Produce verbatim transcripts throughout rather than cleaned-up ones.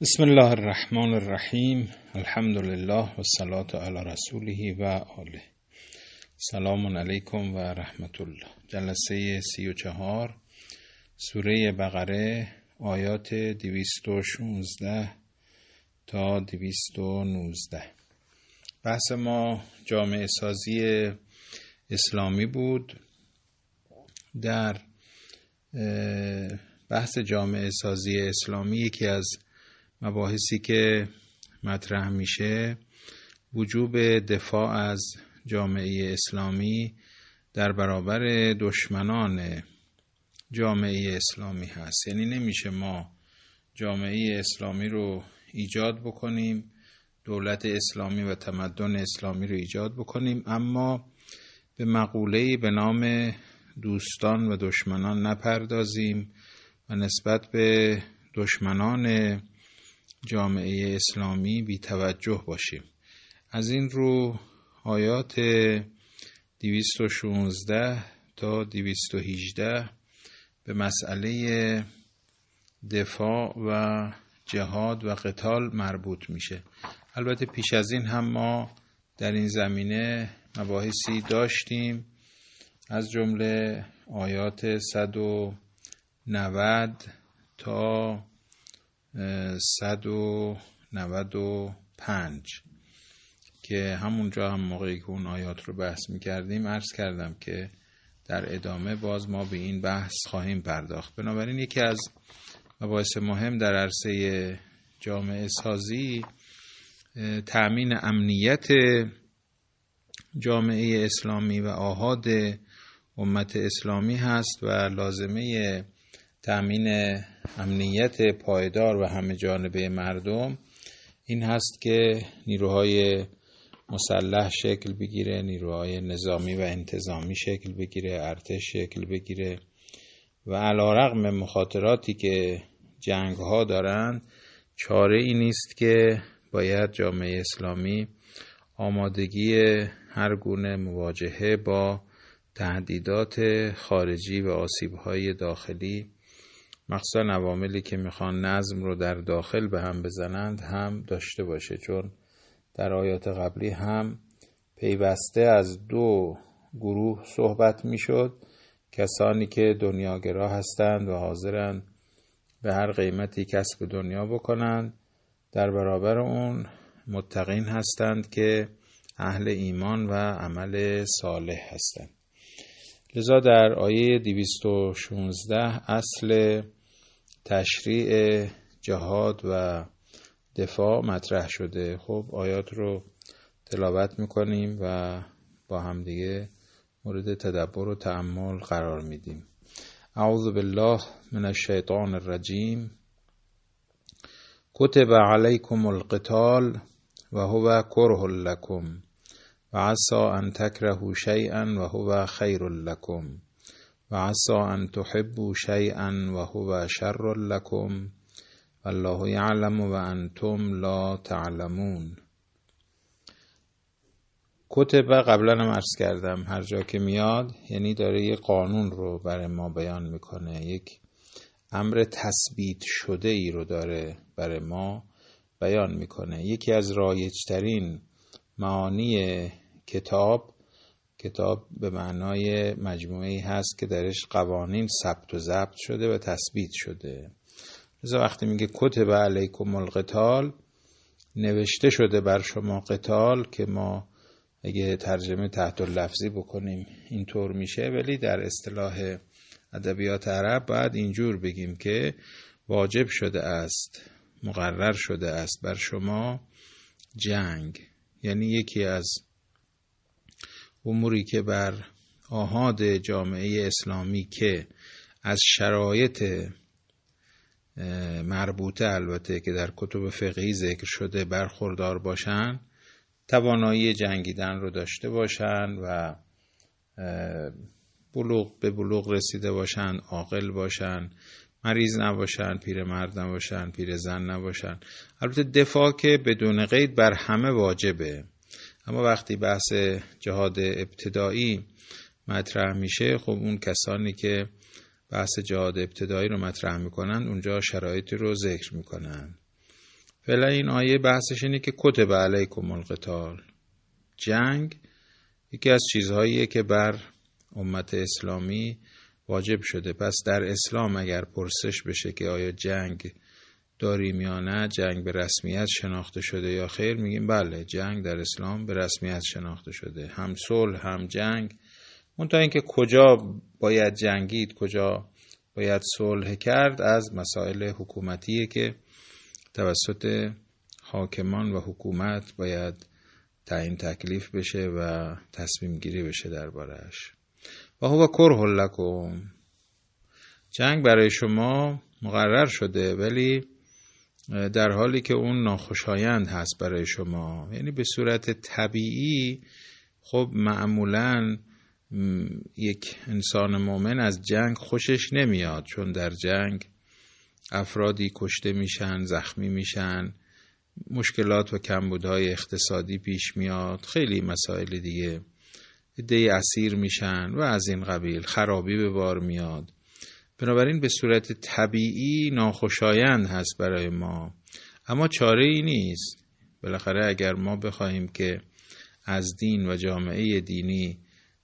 بسم الله الرحمن الرحیم. الحمد لله و الصلاة علی رسوله و آله. سلام علیکم و رحمت الله. جلسه سی و چهار، سوره بقره، آیات دویست و شانزده تا دویست و نوزده. بحث ما جامعه سازی اسلامی بود. در بحث جامعه سازی اسلامی یکی از مباحثی که مطرح میشه وجوب دفاع از جامعه اسلامی در برابر دشمنان جامعه اسلامی هست. یعنی نمیشه ما جامعه اسلامی رو ایجاد بکنیم، دولت اسلامی و تمدن اسلامی رو ایجاد بکنیم، اما به مقوله‌ای به نام دوستان و دشمنان نپردازیم و نسبت به دشمنان جامعه اسلامی بی توجه باشیم. از این رو آیات دویست و شانزده تا دویست و هجده به مسئله دفاع و جهاد و قتال مربوط میشه. البته پیش از این هم ما در این زمینه مباحثی داشتیم، از جمله آیات صد و نود تا صد و نود و پنج که همونجا هم موقعی که اون آیات رو بحث میکردیم عرض کردم که در ادامه باز ما به این بحث خواهیم پرداخت. بنابراین یکی از مباحث مهم در عرصه جامعه سازی تأمین امنیت جامعه اسلامی و آحاد امت اسلامی هست و لازمه تأمین امنیت پایدار و همه جانبه مردم این هست که نیروهای مسلح شکل بگیره، نیروهای نظامی و انتظامی شکل بگیره، ارتش شکل بگیره و علیرغم مخاطراتی که جنگ ها دارند چاره ای نیست که باید جامعه اسلامی آمادگی هر گونه مواجهه با تهدیدات خارجی و آسیب‌های داخلی، مخصوصا عواملی که میخوان نظم رو در داخل به هم بزنند هم داشته باشه، چون در آیات قبلی هم پیوسته از دو گروه صحبت میشد: کسانی که دنیاگرا هستند و حاضرند به هر قیمتی کسب دنیا بکنند، در برابر اون متقین هستند که اهل ایمان و عمل صالح هستند. لذا در آیه دویست و شانزده اصل تشریع جهاد و دفاع مطرح شده. خب آیات رو تلاوت میکنیم و با هم دیگه مورد تدبر و تأمل قرار میدیم. اعوذ بالله من الشیطان الرجیم. کتب علیکم القتال و هو کره لکم و عسى ان تکرهوا شیئا و هو خیر لکم و عسى ان تحبوا شیئا و هو شر لکم والله یعلم و انتم لا تعلمون. کتب قبلا هم عرض کردم هر جا که میاد یعنی داره یک قانون رو برای ما بیان میکنه، یک امر تثبیت شده ای رو داره برای ما بیان میکنه. یکی از رایج‌ترین معانی کتاب، کتاب به معنای مجموعه‌ای هست که درش قوانین ثبت و ضبط شده و تثبیت شده. لذا وقتی میگه کتب علیکم القتال، نوشته شده بر شما قتال، که ما اگه ترجمه تحت اللفظی بکنیم اینطور میشه، ولی در اصطلاح ادبیات عرب باید اینجور بگیم که واجب شده است، مقرر شده است بر شما جنگ. یعنی یکی از اموری که بر آحاد جامعه اسلامی که از شرایط مربوطه البته که در کتب فقهی ذکر شده برخوردار باشن، توانایی جنگیدن رو داشته باشن و بلوغ به بلوغ رسیده باشن، عاقل باشن، مریض نباشن، پیرمرد نباشن، پیرزن نباشن. البته دفاع که بدون قید بر همه واجبه، اما وقتی بحث جهاد ابتدایی مطرح میشه، خب اون کسانی که بحث جهاد ابتدایی رو مطرح میکنن اونجا شرایطی رو ذکر میکنن. فعلا این آیه بحثش اینه که کتب علیکم القتال، جنگ یکی از چیزهاییه که بر امت اسلامی واجب شده. پس در اسلام اگر پرسش بشه که آیا جنگ داریم یا نه، جنگ به رسمیت شناخته شده یا خیر، میگیم بله، جنگ در اسلام به رسمیت شناخته شده، هم صلح هم جنگ. منتها اینکه کجا باید جنگید، کجا باید صلح کرد، از مسائل حکومتیه که توسط حاکمان و حکومت باید تعیین تکلیف بشه و تصمیم گیری بشه درباره‌اش. و هو کره لکم، جنگ برای شما مقرر شده ولی در حالی که اون ناخوشایند هست برای شما. یعنی به صورت طبیعی خب معمولاً یک انسان مؤمن از جنگ خوشش نمیاد، چون در جنگ افرادی کشته میشن، زخمی میشن، مشکلات و کمبودهای اقتصادی پیش میاد، خیلی مسائل دیگه، عده‌ای اسیر میشن و از این قبیل، خرابی به بار میاد. بنابراین به صورت طبیعی ناخوشایند هست برای ما، اما چاره ای نیست. بالاخره اگر ما بخواهیم که از دین و جامعه دینی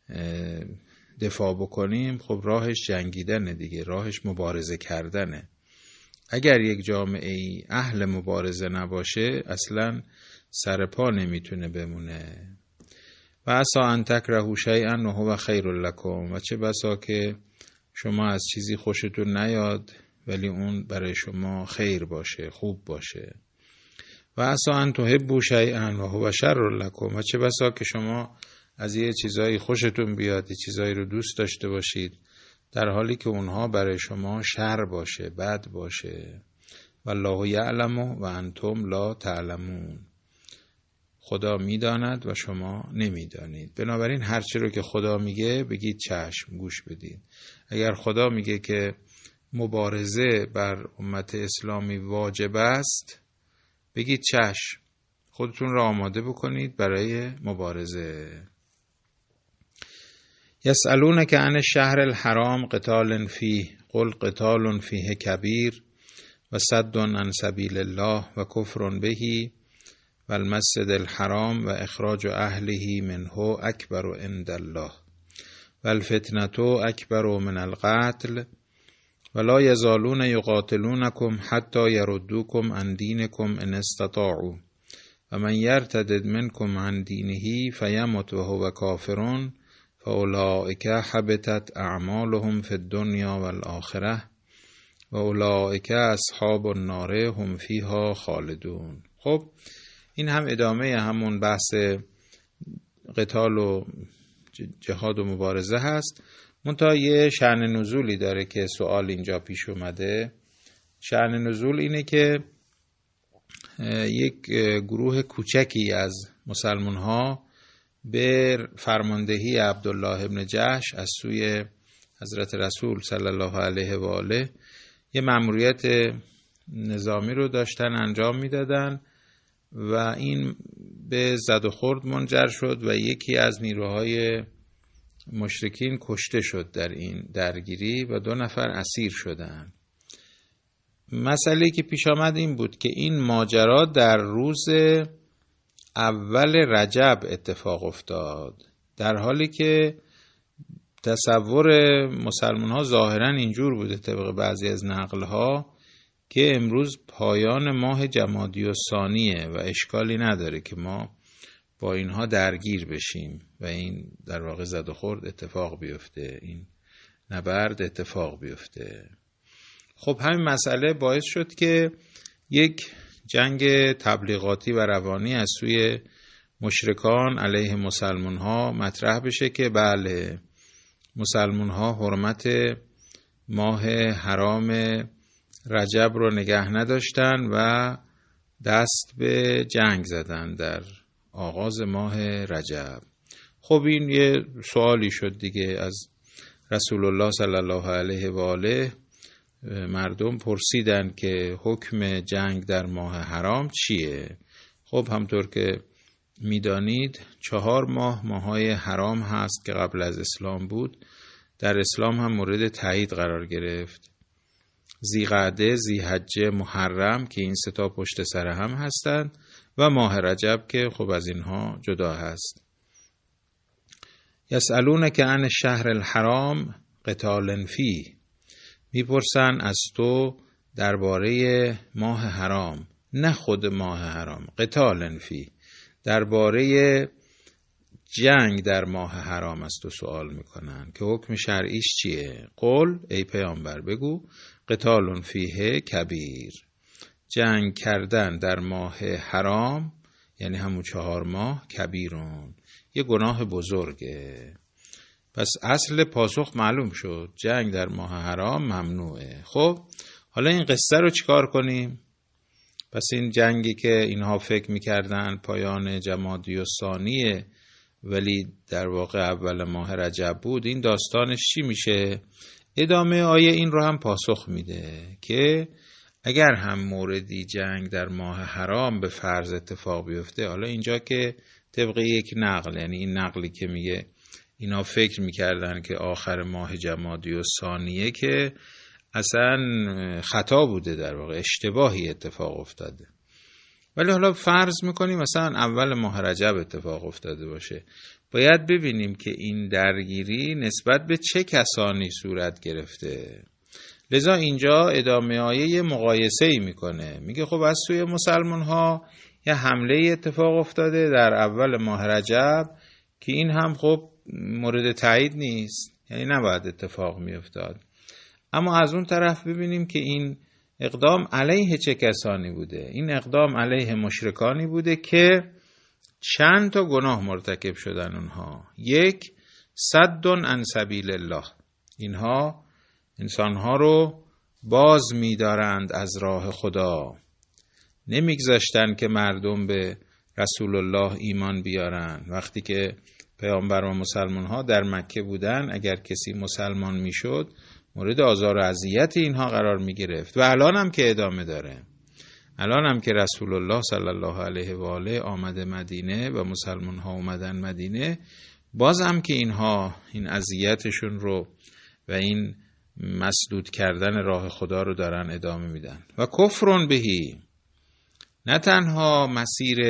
دفاع بکنیم، خب راهش جنگیدنه دیگه، راهش مبارزه کردنه. اگر یک جامعه ای اهل مبارزه نباشه، اصلا سر پا نمیتونه بمونه. و عسی ان تکرهوا شیئا و هو خیر لکم، و چه بسا که شما از چیزی خوشتون نیاد ولی اون برای شما خیر باشه، خوب باشه. و عسی ان تحبوا شیئا و هو شر لکم، و چه بسا که شما از یه چیزایی خوشتون بیاد، یه چیزایی رو دوست داشته باشید در حالی که اونها برای شما شر باشه، بد باشه. والله یعلم و انتم لا تعلمون، خدا میداند و شما نمیدانید. بنابراین هر چی رو که خدا میگه بگید چشم، گوش بدید. اگر خدا میگه که مبارزه بر امت اسلامی واجب است، بگید چشم، خودتون را آماده بکنید برای مبارزه. یسألونک عن الشهر الحرام قتال فیه قل قتال فیه کبیر و صد عن سبیل الله و کفر بهی و المسجد الحرام و اخراج اهله منه اکبر عند الله و الفتنة اکبر من القتل و لا یزالون یقاتلونکم حتی یردوکم عن دینکم ان استطاعوا و من یرتد منکم عن دینه فیمت و هو کافر فاولئک حبطت اعمالهم فی الدنیا والآخرة و اولئک اصحاب النار هم فیها خالدون. خب این هم ادامه همون بحث قتال و جهاد و مبارزه هست، منتها یه شأن نزولی داره که سوال اینجا پیش اومده. شأن نزول اینه که یک گروه کوچکی از مسلمان ها به فرماندهی عبدالله ابن جحش از سوی حضرت رسول صلی الله علیه و آله یه مأموریت نظامی رو داشتن انجام میدادن و این به زد و خورد منجر شد و یکی از نیروهای مشرکین کشته شد در این درگیری و دو نفر اسیر شدند. مسئله که پیش آمد این بود که این ماجرا در روز اول رجب اتفاق افتاد، در حالی که تصور مسلمان ها ظاهرا اینجور بوده طبق بعضی از نقل ها که امروز پایان ماه جمادی الثانیه و اشکالی نداره که ما با اینها درگیر بشیم و این در واقع زد و خورد اتفاق بیفته، این نبرد اتفاق بیفته. خب همین مسئله باعث شد که یک جنگ تبلیغاتی و روانی از سوی مشرکان علیه مسلمان ها مطرح بشه که بله، مسلمان ها حرمت ماه حرام رجب رو نگه نداشتن و دست به جنگ زدن در آغاز ماه رجب. خب این یه سوالی شد دیگه، از رسول الله صلی الله علیه و آله مردم پرسیدن که حکم جنگ در ماه حرام چیه؟ خب همطور که میدانید چهار ماه ماهای حرام هست که قبل از اسلام بود، در اسلام هم مورد تایید قرار گرفت. ذیقعده، ذیحجه، محرم که این سه تا پشت سر هم هستند و ماه رجب که خب از اینها جدا هست. یسألونک عن الشهر الحرام قتال فیه، میپرسن از تو درباره ماه حرام، نه خود ماه حرام، قتال فیه، درباره جنگ در ماه حرام از تو سوال میکنن که حکم شرعیش چیه. قل ای پیامبر بگو قتال فیه کبیر، جنگ کردن در ماه حرام یعنی همون چهار ماه، کبیرون، یه گناه بزرگه. پس اصل پاسخ معلوم شد، جنگ در ماه حرام ممنوعه. خب حالا این قصه رو چیکار کنیم؟ پس این جنگی که اینها فکر میکردن پایان جمادی و ثانیه ولی در واقع اول ماه رجب بود، این داستانش چی میشه؟ ادامه آیه این رو هم پاسخ میده که اگر هم موردی جنگ در ماه حرام به فرض اتفاق بیفته، حالا اینجا که طبق یک نقل، یعنی این نقلی که میگه اینا فکر میکردن که آخر ماه جمادی و ثانیه، که اصلا خطا بوده، در واقع اشتباهی اتفاق افتاده. ولی حالا فرض میکنیم مثلا اول ماه رجب اتفاق افتاده باشه، باید ببینیم که این درگیری نسبت به چه کسانی صورت گرفته. لذا اینجا ادامه آیه مقایسه ای میکنه، میگه خب از سوی مسلمان ها یه حمله اتفاق افتاده در اول ماه رجب که این هم خب مورد تایید نیست، یعنی نباید اتفاق میافتاد. اما از اون طرف ببینیم که این اقدام علیه چه کسانی بوده. این اقدام علیه مشرکانی بوده که چند تا گناه مرتکب شدن اونها. یک، صد عن سبیل الله، اینها انسانها رو باز می‌دارند از راه خدا، نمیگذاشتن که مردم به رسول الله ایمان بیارن. وقتی که پیامبر و مسلمان ها در مکه بودن، اگر کسی مسلمان میشد مورد آزار و اذیت اینها قرار می گرفت و الان هم که ادامه داره. الان هم که رسول الله صلی الله علیه و آله آمده مدینه و مسلمان ها اومدن مدینه، باز هم که اینها این اذیتشون رو و این مسدود کردن راه خدا رو دارن ادامه میدن. و کفرون بهی، نه تنها مسیر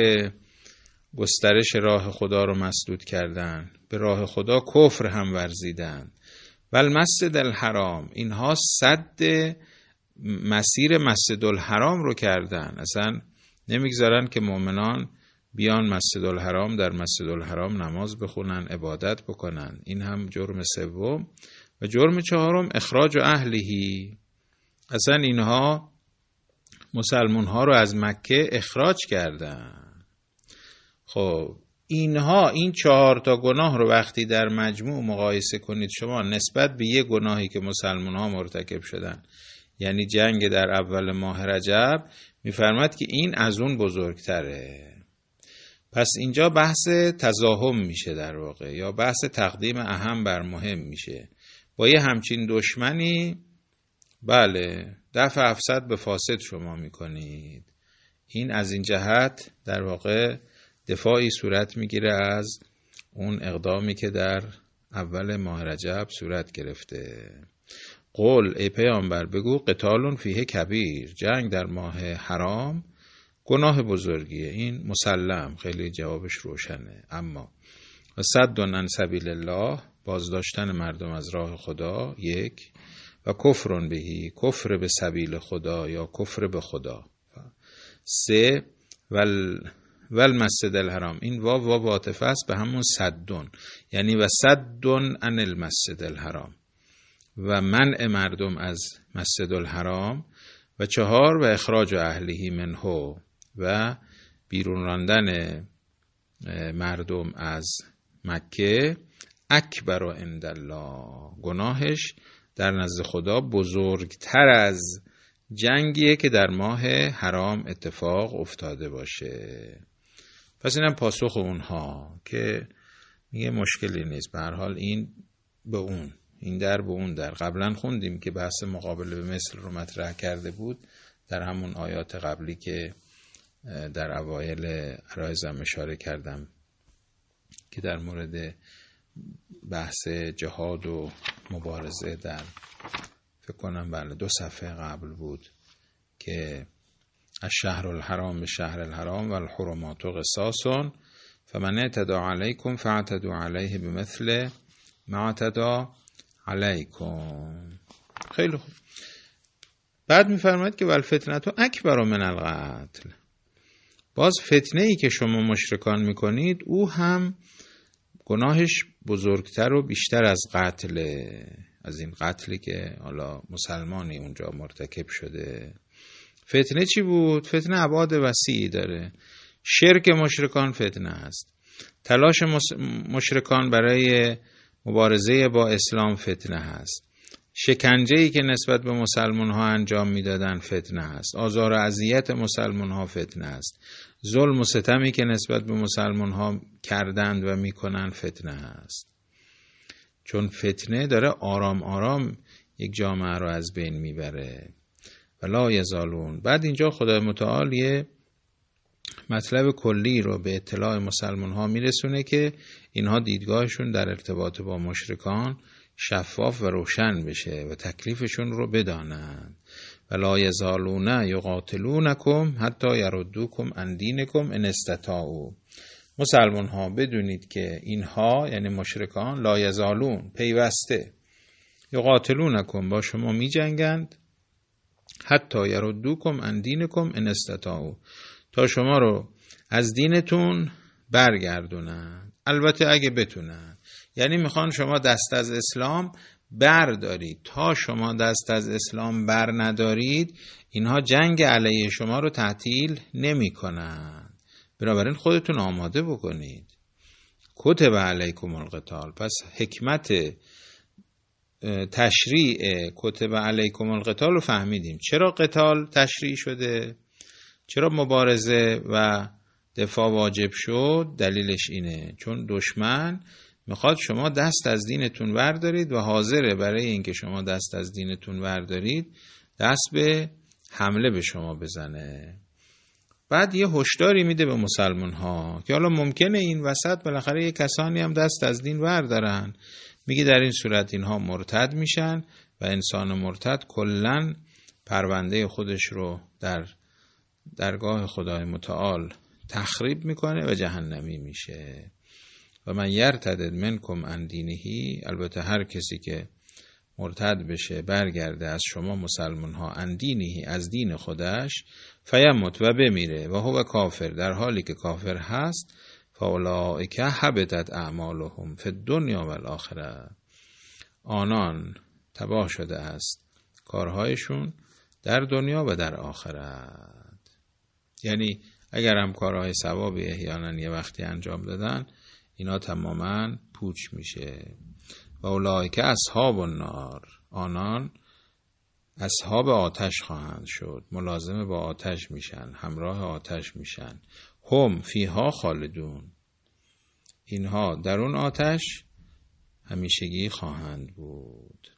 گسترش راه خدا رو مسدود کردن، به راه خدا کفر هم ورزیدن. و المسجد الحرام، اینها سد مسیر مسجد الحرام رو کردن، اصلا نمیگذارن که مؤمنان بیان مسجد الحرام، در مسجد الحرام نماز بخونن، عبادت بکنن. این هم جرم سوم. و جرم چهارم اخراج و اهلهی، اصلا اینها مسلمان ها رو از مکه اخراج کردن. خب اینها این چهار تا گناه رو وقتی در مجموع مقایسه کنید شما نسبت به یه گناهی که مسلمان ها مرتکب شدن، یعنی جنگ در اول ماه رجب، میفرماد که این از اون بزرگتره. پس اینجا بحث تزاحم میشه در واقع، یا بحث تقدیم اهم بر مهم میشه. با یه همچین دشمنی بله دفع افسد به فاسد شما میکنید. این از این جهت در واقع دفاعی صورت میگیره از اون اقدامی که در اول ماه رجب صورت گرفته. قول ای پیامبر بگو قتال فیه کبیر، جنگ در ماه حرام گناه بزرگیه. این مسلم، خیلی جوابش روشنه. اما صد عن سبیل الله، بازداشتن مردم از راه خدا، یک. و کفرون بهی، کفر به سبیل خدا یا کفر به خدا. سه. ول والمسجد الحرام، این واو واو عاطفه است به همون صدون، یعنی و صدون عن المسجد الحرام، و منع مردم از مسجد الحرام. و چهار و اخراج اهلیه منه، و بیرون راندن مردم از مکه. اکبر عند الله، گناهش در نزد خدا بزرگتر از جنگیه که در ماه حرام اتفاق افتاده باشه. پس اینم پاسخ اونها که میگه مشکلی نیست، به هر حال این به اون، این در به اون در. قبلا خوندیم که بحث مقابله به مثل رو مطرح کرده بود در همون آیات قبلی که در اوایل عرایزم اشاره کردم که در مورد بحث جهاد و مبارزه در فکر کنم بله دو صفحه قبل بود که الشهر الحرام به شهر الحرام و الحرمات قصاص فمن اعتدى علیکم فاعتدوا علیه بمثل ما اعتدى علیکم. خیلی خوب. بعد میفرماید که والفتنة اکبر من القتل. باز فتنه ای که شما مشرکان میکنید او هم گناهش بزرگتر و بیشتر از قتل، از این قتلی که حالا مسلمانی اونجا مرتکب شده. فتنه چی بود؟ فتنه ابعاد وسیعی داره. شرک مشرکان فتنه است، تلاش مشرکان برای مبارزه با اسلام فتنه هست، شکنجه‌ای که نسبت به مسلمان ها انجام میدادن فتنه هست، آزار و اذیت مسلمان ها فتنه است، ظلم و ستمی که نسبت به مسلمان ها کردند و میکنن فتنه هست. چون فتنه داره آرام آرام یک جامعه رو از بین میبره. ولا یزالون. بعد اینجا خدای متعال یه مطلب کلی رو به اطلاع مسلمان ها میرسونه که اینها دیدگاهشون در ارتباط با مشرکان شفاف و روشن بشه و تکلیفشون رو بدانند. ولا یزالون یقاتلونکم حتی یردوکم عن دینکم ان استطاعوا. مسلمان ها بدونید که اینها یعنی مشرکان لا یزالون پیوسته یقاتلونکم با شما می جنگند حتی یردوکم عن دینکم ان استطاعوا تا شما رو از دینتون برگردونن، البته اگه بتونن. یعنی میخوان شما دست از اسلام بردارید. تا شما دست از اسلام بر ندارید اینها جنگ علیه شما رو تعطیل نمی کنن. بنابراین خودتون آماده بکنید. کتب علیکم القتال. پس حکمت تشریع کتب علیکم القتال رو فهمیدیم. چرا قتال تشریع شده؟ چرا مبارزه و دفاع واجب شد؟ دلیلش اینه چون دشمن میخواد شما دست از دینتون بردارید و حاضره برای اینکه شما دست از دینتون بردارید دست به حمله به شما بزنه. بعد یه هشداری میده به مسلمان ها که حالا ممکنه این وسط بالاخره یه کسانی هم دست از دین بردارن. میگه در این صورت اینها مرتد میشن و انسان مرتد کلن پرونده خودش رو در درگاه خدای متعال تخریب میکنه و جهنمی میشه. و من یرتد منکم عن دینه. البته هر کسی که مرتد بشه برگرده از شما مسلمان ها عن دینه از دین خودش فیمت و بمیره و هو کافر در حالی که کافر هست فاولئک حبطت اعمالهم فی الدنیا و الاخره. آنان تباه شده است کارهایشون در دنیا و در آخرت. یعنی اگر هم کارهای ثوابی احیانا یه وقتی انجام دادن اینا تماما پوچ میشه. و اولئک اصحاب النار. آنان اصحاب آتش خواهند شد، ملازم با آتش میشن، همراه آتش میشن. هم فیها خالدون. اینها در اون آتش همیشگی خواهند بود.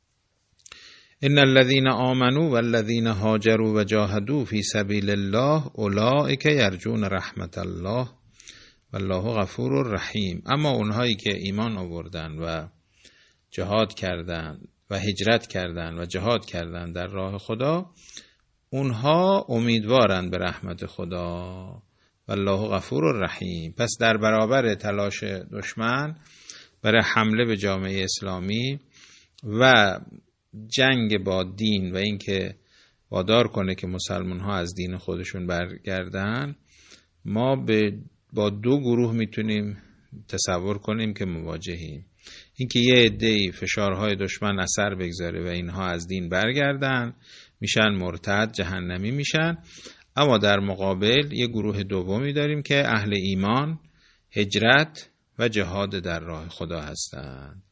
ان الذين آمنوا والذين هاجروا وجاهدوا في سبيل الله اولئک یرجون رحمت الله والله غفور رحیم. اما اونهایی که ایمان آوردن و جهاد کردند و هجرت کردند و جهاد کردند در راه خدا اونها امیدوارند به رحمت خدا والله غفور رحیم. پس در برابر تلاش دشمن برای حمله به جامعه اسلامی و جنگ با دین و اینکه وادار کنه که مسلمان ها از دین خودشون برگردن، ما به با دو گروه میتونیم تصور کنیم که مواجهیم. اینکه یه عده‌ای فشارهای دشمن اثر بگذاره و اینها از دین برگردن میشن مرتد جهنمی میشن. اما در مقابل یه گروه دومی داریم که اهل ایمان، هجرت و جهاد در راه خدا هستند.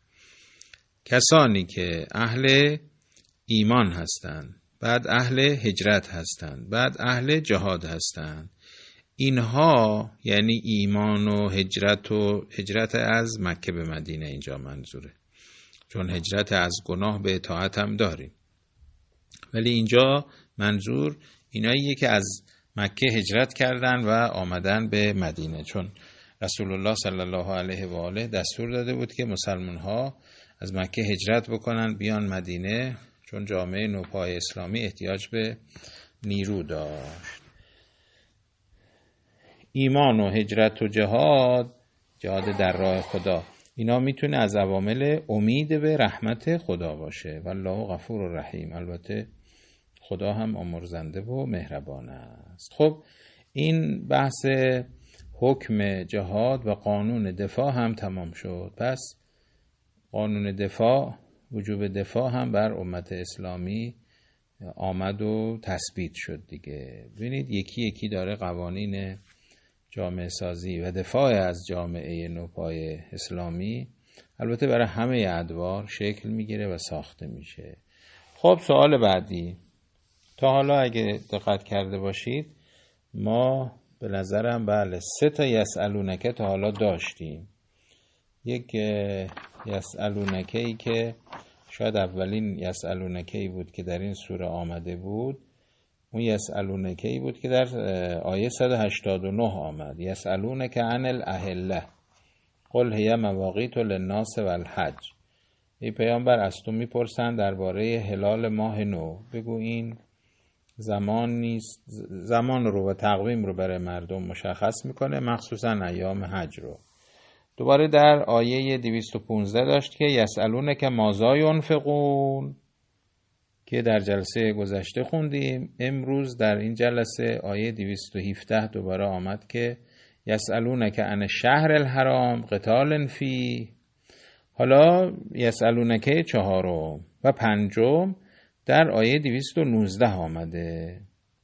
کسانی که اهل ایمان هستند، بعد اهل هجرت هستند، بعد اهل جهاد هستند. اینها یعنی ایمان و هجرت و هجرت از مکه به مدینه اینجا منظوره، چون هجرت از گناه به اطاعت هم داریم، ولی اینجا منظور ایناییه که از مکه هجرت کردن و آمدن به مدینه، چون رسول الله صلی الله علیه و آله دستور داده بود که مسلمان ها از مکه هجرت بکنن بیان مدینه، چون جامعه نوپای اسلامی احتیاج به نیرو داشت. ایمان و هجرت و جهاد، جهاد در راه خدا، اینا میتونه از عوامل امید به رحمت خدا باشه. والله غفور رحیم، البته خدا هم آمرزنده و مهربان است. خب این بحث حکم جهاد و قانون دفاع هم تمام شد. پس قانون دفاع، وجوب دفاع هم بر امت اسلامی آمد و تثبیت شد دیگه. ببینید یکی یکی داره قوانین جامعه سازی و دفاع از جامعه نوپای اسلامی البته برای همه ادوار شکل میگیره و ساخته میشه. خب سوال بعدی، تا حالا اگه دقت کرده باشید ما به نظرم بله سه تا یسالونکه تا حالا داشتیم. یک یسالونکه ای که شاید اولین یسالونکه ای بود که در این سوره آمده بود، اون یسالونکه ای بود که در آیه صد و هشتاد و نه آمد. یسالونک عن الاهله قل هی مواقیت للناس والحج. ای پیامبر از تو میپرسن درباره هلال ماه نو، بگو این زمان نیست، زمان رو و تقویم رو برای مردم مشخص میکنه، مخصوصا ایام حج رو. دوباره در آیه دویست و پانزده داشت که یسالونک ماذا ینفقون که در جلسه گذشته خوندیم. امروز در این جلسه آیه دویست و هفده دوباره آمد که یسالونک عن الشهر الحرام قتال فیه. حالا یسالونک چهارم و پنجم در آیه دویست و نوزده آمده.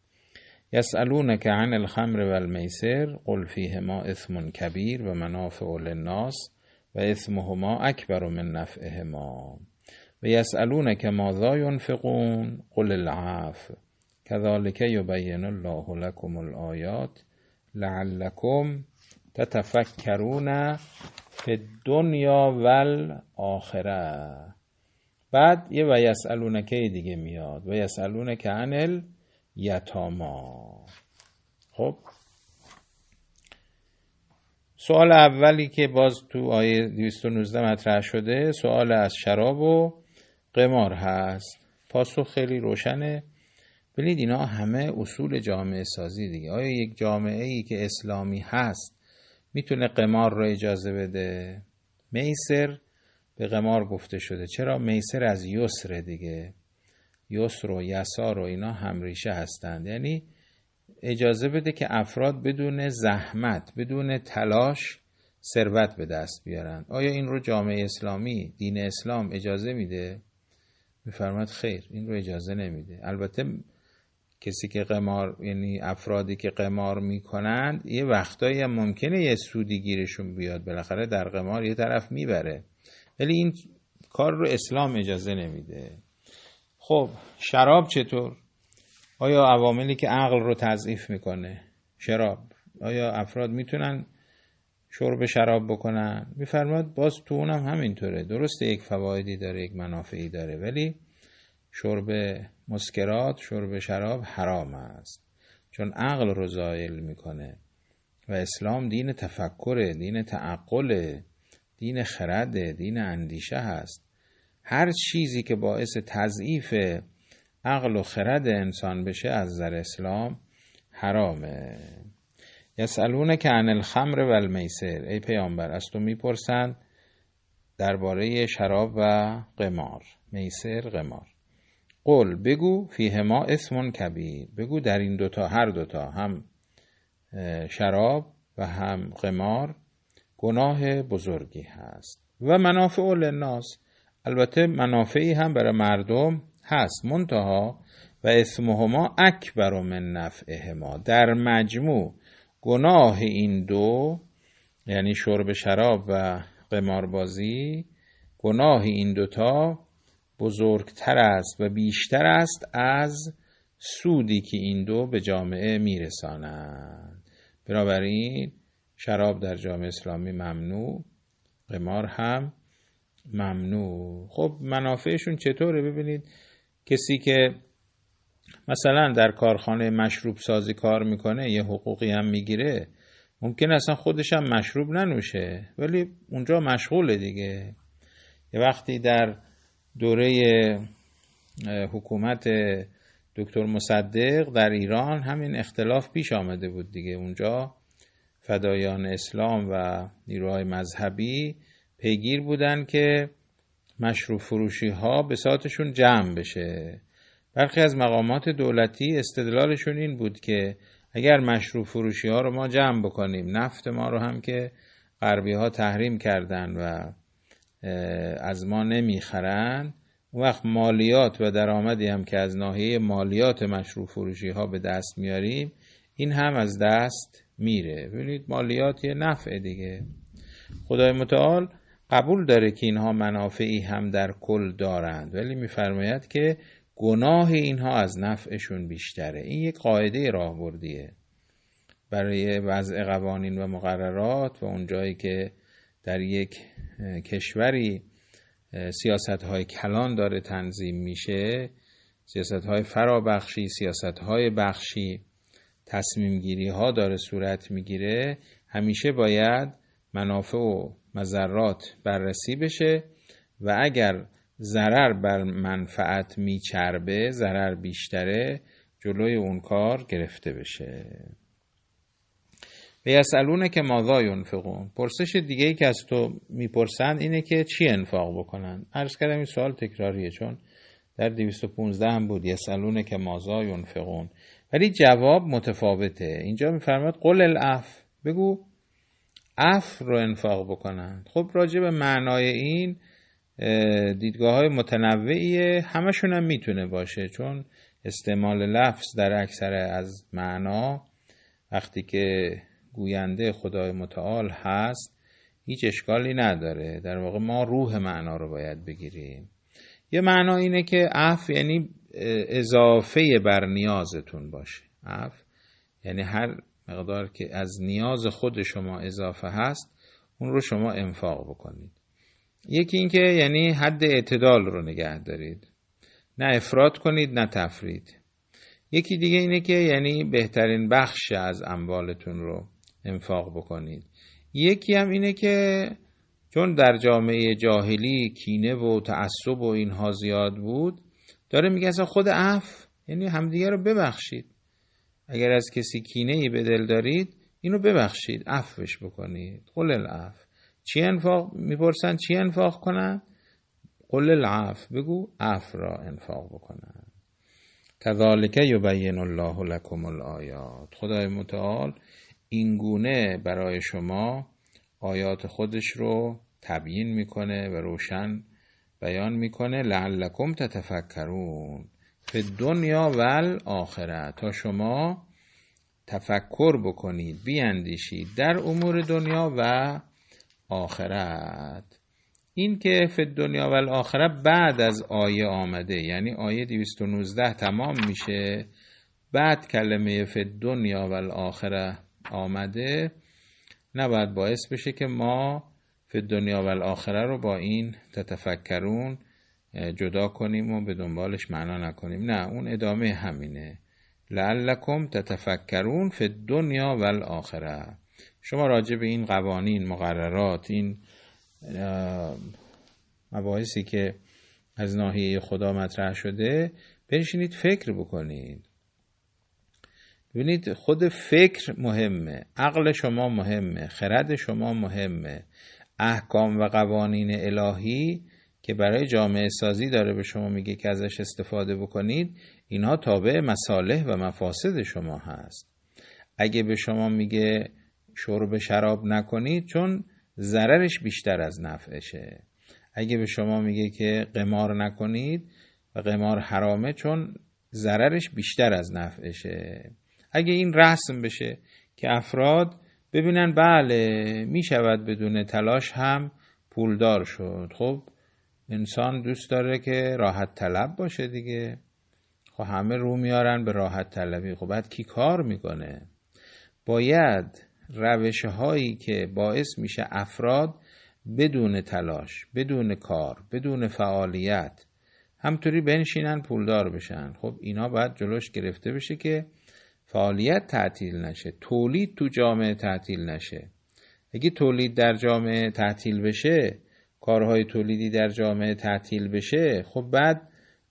یسالونک عن الخمر والمیسر قل فیهما اثم کبیر و منافع للناس و اثمهما اکبر من نفعهما و یسالونک ماذا ینفقون قل العفو کذالک یبین الله لکم الآیات لعلکم تتفکرون فی الدنیا والآخره. بعد یه و یسالونکه دیگه میاد، و یسالونک عن الیتاما. خب سوال اولی که باز تو آیه دویست و نوزده مطرح شده سوال از شراب و قمار هست. پاسخ خیلی روشنه. ببینید اینا همه اصول جامعه سازی دیگه. آیا یک جامعه ای که اسلامی هست میتونه قمار رو اجازه بده؟ میسر به قمار گفته شده. چرا؟ میسر از یسر دیگه. یسر و یسار و اینا هم ریشه هستند. یعنی اجازه بده که افراد بدون زحمت، بدون تلاش ثروت به دست بیارن. آیا این رو جامعه اسلامی، دین اسلام اجازه میده؟ میفرماد خیر، این رو اجازه نمیده. البته کسی که قمار، یعنی افرادی که قمار میکنند یه وقتایی هم ممکنه یه سودی گیرشون بیاد، بالاخره در قمار یه طرف میبره، ولی این کار رو اسلام اجازه نمیده. خب شراب چطور؟ آیا عواملی که عقل رو تضعیف میکنه شراب، آیا افراد میتونن شرب شراب بکنن؟ میفرماد باز تو اونم همینطوره. درسته یک فوایدی داره، یک منافعی داره، ولی شرب مسکرات، شرب شراب حرام است، چون عقل رو زائل میکنه و اسلام دین تفکر، دین تعقل، دین خرد، دین اندیشه هست. هر چیزی که باعث تضعیف عقل و خرد انسان بشه از نظر اسلام حرامه. یسالونک عن الخمر والمیسر. ای پیامبر از تو میپرسند درباره شراب و قمار، میسر قمار. قل بگو فیهما اثم کبیر. بگو در این دوتا، هر دوتا، هم شراب و هم قمار، گناه بزرگی هست. و منافع للناس، البته منافعی هم برای مردم هست، منتها و اثمهما اکبر من نفعهما. در مجموع گناه این دو، یعنی شرب شراب و قماربازی، گناه این دوتا بزرگتر است و بیشتر است از سودی که این دو به جامعه میرسانند. بنابراین شراب در جامعه اسلامی ممنوع، قمار هم ممنوع. خب منافعشون چطوره؟ ببینید کسی که مثلا در کارخانه مشروب سازی کار میکنه یه حقوقی هم میگیره، ممکن اصلا خودش هم مشروب ننوشه ولی اونجا مشغوله دیگه. یه وقتی در دوره حکومت دکتر مصدق در ایران همین اختلاف پیش آمده بود دیگه. اونجا فدایان اسلام و نیروهای مذهبی پیگیر بودن که مشروب فروشی ها بساطشون جمع بشه. برخی از مقامات دولتی استدلالشون این بود که اگر مشروب فروشی ها رو ما جمع بکنیم، نفت ما رو هم که غربی ها تحریم کردن و از ما نمیخرن، اون وقت مالیات و درآمدی هم که از ناحیه مالیات مشروب فروشی ها به دست میاریم این هم از دست میره. ببینید مالیات یه نفع دیگه. خدای متعال قبول داره که اینها منافعی هم در کل دارند، ولی میفرماید که گناه اینها از نفعشون بیشتره. این یک قاعده راهبردیه برای وضع قوانین و مقررات و اون جایی که در یک کشوری سیاست‌های کلان داره تنظیم میشه، سیاست‌های فرابخشی، سیاست‌های بخشی، تصمیم گیری ها داره صورت میگیره، همیشه باید منافع و مضرات بررسی بشه و اگر ضرر بر منفعت میچربه، ضرر بیشتره، جلوی اون کار گرفته بشه. بیسألونه که ماذا ینفقون. پرسش دیگه ای که از تو میپرسند اینه که چی انفاق بکنن. عرض کردم این سوال تکراریه، چون در دویست و پانزده هم بود یسألونه که ماذا ینفقون، ولی جواب متفاوته. اینجا میفرماد قل العفو، بگو عفو رو انفاق بکنن. خب راجع به معنای این دیدگاه های متنوعیه، همشون هم میتونه باشه، چون استعمال لفظ در اکثر از معنا وقتی که گوینده خدای متعال هست هیچ اشکالی نداره. در واقع ما روح معنا رو باید بگیریم. یه معنا اینه که عفو یعنی اضافه بر نیازتون باشه. عفو یعنی هر مقدار که از نیاز خود شما اضافه هست اون رو شما انفاق بکنید. یکی این که یعنی حد اعتدال رو نگه دارید، نه افراط کنید نه تفرید. یکی دیگه اینه که یعنی بهترین بخش از اموالتون رو انفاق بکنید. یکی هم اینه که چون در جامعه جاهلی کینه و تعصب و اینها زیاد بود، داره میگه اصلا خود عفو یعنی همدیگه رو ببخشید. اگر از کسی کینه ای به دل دارید اینو ببخشید، عفوش بکنید. قل العفو. چی انفاق میپرسن؟ چی انفاق کنن؟ قل العفو، بگو عفو را انفاق بکنن. کذالک یبین الله لکم الآیات. خدای متعال این گونه برای شما آیات خودش رو تبیین میکنه و روشن بیان میکنه. لعلکم تتفکرون فی الدنیا و الاخره، تا شما تفکر بکنید، بیاندیشید در امور دنیا و آخرت. این که فی الدنیا و الاخره بعد از آیه آمده، یعنی آیه دویست و نوزده تمام میشه، بعد کلمه فی الدنیا و الاخره آمده، نباید باعث بشه که ما فی الدنیا و الاخره رو با این تتفکرون جدا کنیم و به دنبالش معنا نکنیم. نه، اون ادامه همینه. لعلکم تتفکرون فی الدنیا و الاخره. شما راجع به این قوانین، مقررات، این مباحثی که از ناحیه خدا مطرح شده بنشینید فکر بکنید. ببینید خود فکر مهمه، عقل شما مهمه، خرد شما مهمه. احکام و قوانین الهی که برای جامعه سازی داره به شما میگه که ازش استفاده بکنید، اینها تابع مصالح و مفاسد شما هست. اگه به شما میگه شرب شراب نکنید چون ضررش بیشتر از نفعشه. اگه به شما میگه که قمار نکنید و قمار حرامه چون ضررش بیشتر از نفعشه. اگه این رسم بشه که افراد ببینن بله میشود بدون تلاش هم پولدار شد، خب انسان دوست داره که راحت طلب باشه دیگه. خب همه رو میارن به راحت طلبی، خب بعد کی کار میکنه؟ باید روش هایی که باعث میشه افراد بدون تلاش، بدون کار، بدون فعالیت همطوری بنشینن پولدار بشن، خب اینا باید جلوش گرفته بشه که فعالیت تعطیل نشه، تولید تو جامعه تعطیل نشه. اگه تولید در جامعه تعطیل بشه، کارهای تولیدی در جامعه تعطیل بشه، خب بعد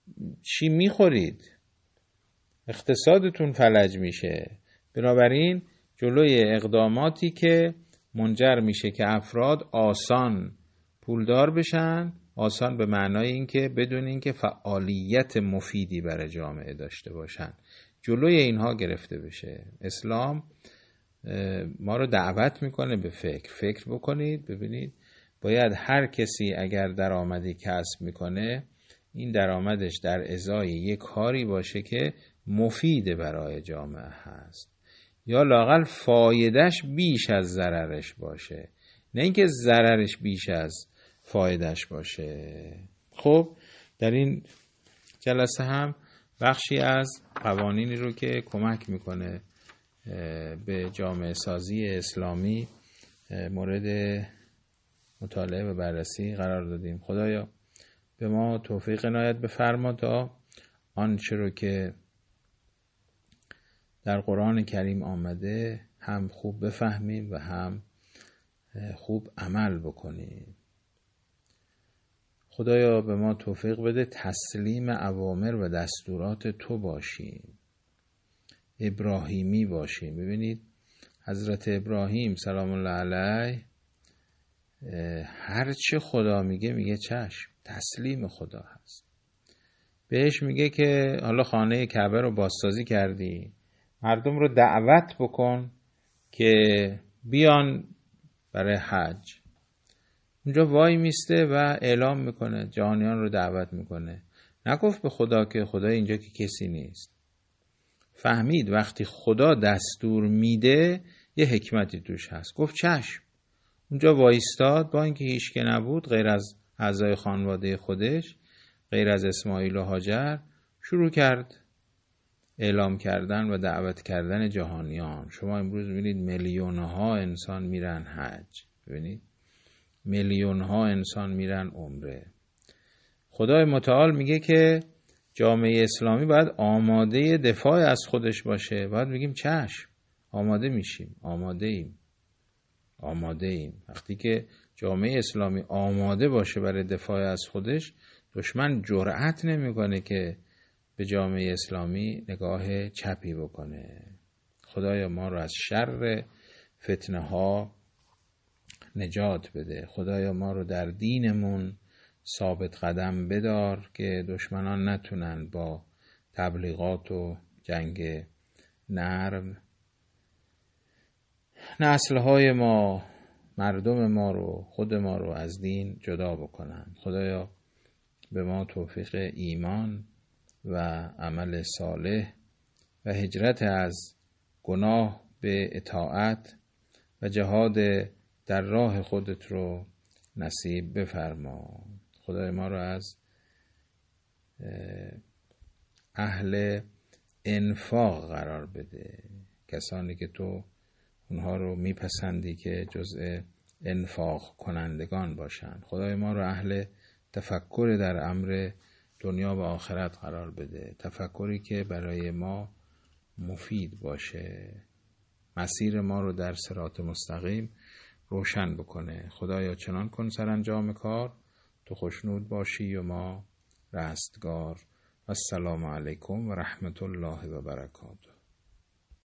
چی میخورید؟ اقتصادتون فلج میشه. بنابراین جلوی اقداماتی که منجر میشه که افراد آسان پولدار بشن، آسان به معنای اینکه بدون اینکه فعالیت مفیدی برای جامعه داشته باشن، جلوی اینها گرفته بشه. اسلام ما رو دعوت میکنه به فکر. فکر بکنید، ببینید باید هر کسی اگر درآمدی کسب میکنه این درآمدش در ازای یک کاری باشه که مفید برای جامعه هست، یا لااقل فایدهش بیش از ضررش باشه، نه اینکه ضررش بیش از فایدهش باشه. خب در این جلسه هم بخشی از قوانینی رو که کمک میکنه به جامعه سازی اسلامی مورد مطالعه و بررسی قرار دادیم. خدایا به ما توفیق عنایت بفرما تا آنچه رو که در قرآن کریم آمده هم خوب بفهمیم و هم خوب عمل بکنیم. خدایا به ما توفیق بده تسلیم اوامر و دستورات تو باشیم، ابراهیمی باشیم. ببینید حضرت ابراهیم سلام الله علیه هر چه خدا میگه میگه چشم، تسلیم خدا هست. بهش میگه که حالا خانه کعبه رو بازسازی کردی، مردم رو دعوت بکن که بیان برای حج. اونجا وای میسته و اعلام میکنه، جهانیان رو دعوت میکنه. نگفت به خدا که خدا اینجا که کسی نیست. فهمید وقتی خدا دستور میده یه حکمتی توش هست. گفت چشم. اونجا وایستاد، با اینکه هیچ که نبود غیر از اعضای خانواده خودش، غیر از اسماعیل و هاجر، شروع کرد اعلام کردن و دعوت کردن جهانیان. شما امروز می‌بینید میلیون ها انسان میرن حج، ببینید میلیون ها انسان میرن عمره. خدای متعال میگه که جامعه اسلامی باید آماده دفاع از خودش باشه. باید بگیم چشم، آماده میشیم، آماده ایم آماده ایم. وقتی که جامعه اسلامی آماده باشه برای دفاع از خودش، دشمن جرأت نمیکنه که به جامعه اسلامی نگاه چپی بکنه. خدایا ما رو از شر فتنه ها نجات بده. خدایا ما رو در دینمون ثابت قدم بدار که دشمنان نتونن با تبلیغات و جنگ نرم نسل‌های ما، مردم ما رو، خود ما رو از دین جدا بکنن. خدایا به ما توفیق ایمان و عمل صالح و هجرت از گناه به اطاعت و جهاد در راه خودت رو نصیب بفرما. خدای ما رو از اهل انفاق قرار بده، کسانی که تو اونها رو میپسندی که جزء انفاق کنندگان باشن. خدای ما رو اهل تفکر در امر دنیا و آخرت قرار بده، تفکری که برای ما مفید باشه، مسیر ما رو در صراط مستقیم روشن بکنه. خدایا چنان کن سرانجام کار تو خوشنود باشی و ما رستگار. و السلام علیکم و رحمت الله و برکاته.